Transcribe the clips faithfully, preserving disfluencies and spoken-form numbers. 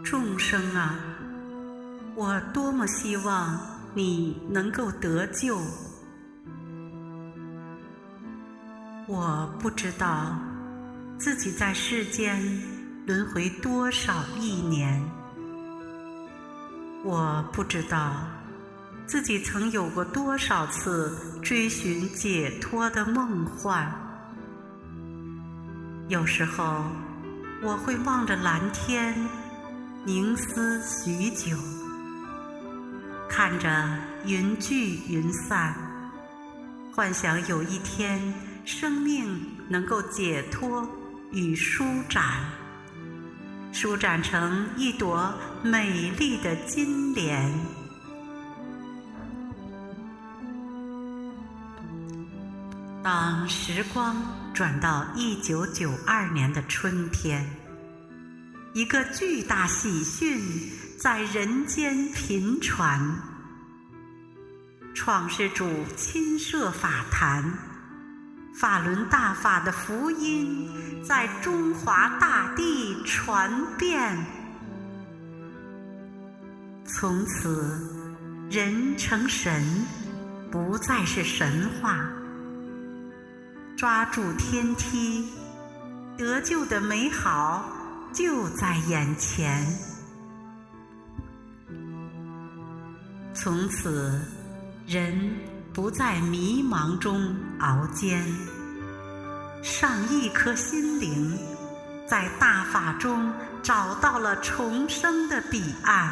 众生啊，我多么希望你能够得救。我不知道自己在世间轮回多少亿年，我不知道自己曾有过多少次追寻解脱的梦幻。有时候我会望着蓝天凝思许久，看着云聚云散，幻想有一天生命能够解脱与舒展，舒展成一朵美丽的金莲。当时光转到一九九二年的春天，一个巨大喜讯在人间频传。创世主亲设法坛，法轮大法的福音在中华大地传遍。从此，人成神不再是神话。抓住天梯，得救的美好就在眼前。从此，人不在迷茫中熬煎，上亿颗心灵在大法中找到了重生的彼岸。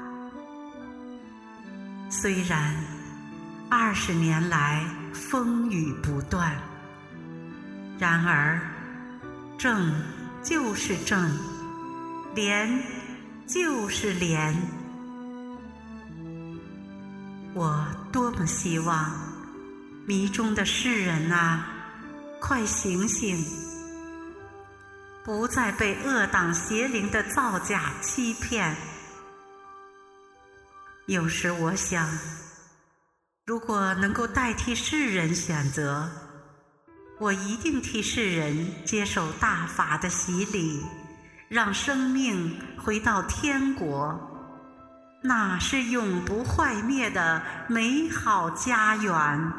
虽然二十年来风雨不断，然而正就是正，莲就是莲。我多么希望迷中的世人啊，快醒醒，不再被恶党邪灵的造假欺骗。有时我想，如果能够代替世人选择，我一定替世人接受大法的洗礼，让生命回到天国，那是永不坏灭的美好家园。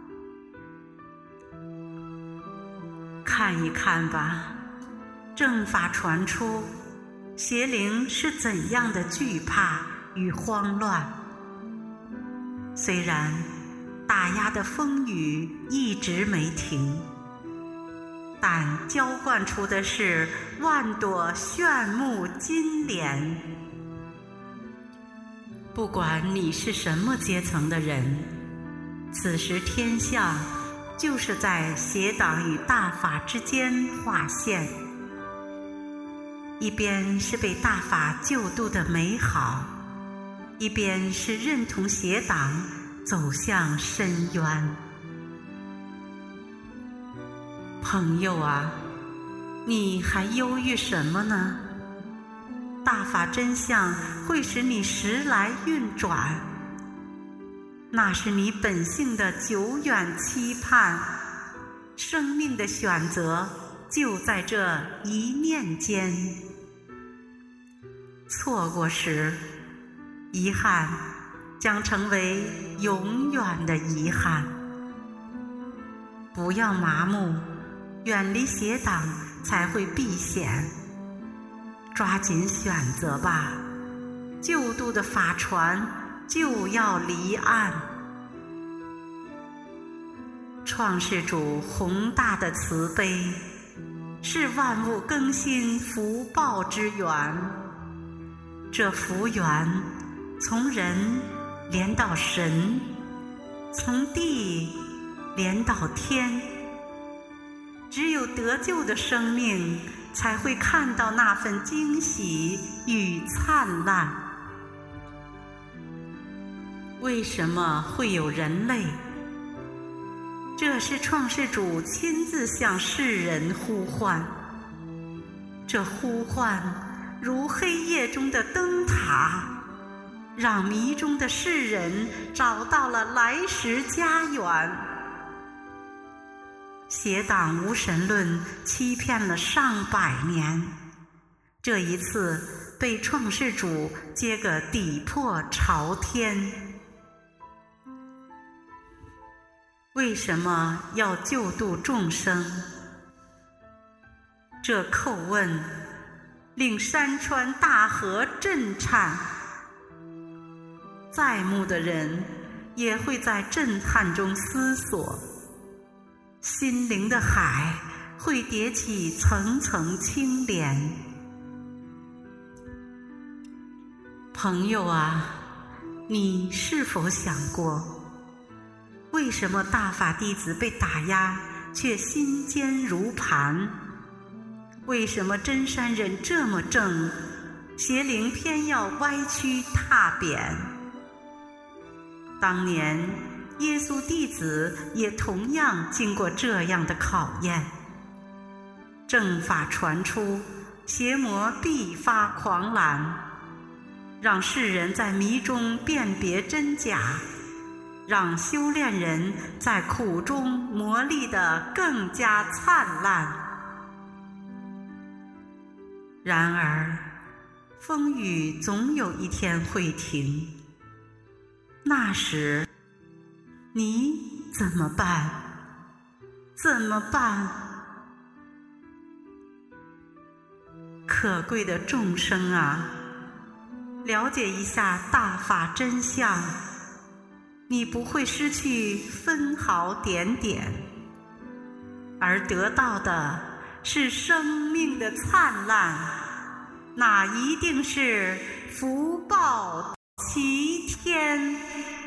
看一看吧，正法传出，邪灵是怎样的惧怕与慌乱。虽然打压的风雨一直没停，但浇灌出的是万朵炫目金莲。不管你是什么阶层的人，此时天象就是在邪党与大法之间划线，一边是被大法救度的美好，一边是认同邪党走向深渊。朋友啊，你还忧郁什么呢？大法真相会使你时来运转，那是你本性的久远期盼。生命的选择就在这一念间。错过时，遗憾将成为永远的遗憾。不要麻木，远离邪党才会避险。抓紧选择吧，救度的法船就要离岸。创世主宏大的慈悲，是万物更新福报之源。这福源从人连到神，从地连到天。只有得救的生命才会看到那份惊喜与灿烂。为什么会有人类？这是创世主亲自向世人呼唤。这呼唤如黑夜中的灯塔，让迷中的世人找到了来时家园。邪党无神论欺骗了上百年， 这一次被创世主接个底破朝天。为什么要救度众生？这叩问令山川大河震颤，在目的人也会在震撼中思索，心灵的海会叠起层层青莲。朋友啊，你是否想过，为什么大法弟子被打压却心坚如磐？为什么真山人这么正，邪灵偏要歪曲踏扁？当年耶稣弟子也同样经过这样的考验。正法传出，邪魔必发狂澜，让世人在迷中辨别真假，让修炼人在苦中磨砺得更加灿烂。然而，风雨总有一天会停，那时，你怎么办？怎么办？可贵的众生啊，了解一下大法真相，你不会失去分毫点点，而得到的是生命的灿烂，那一定是福报齐天。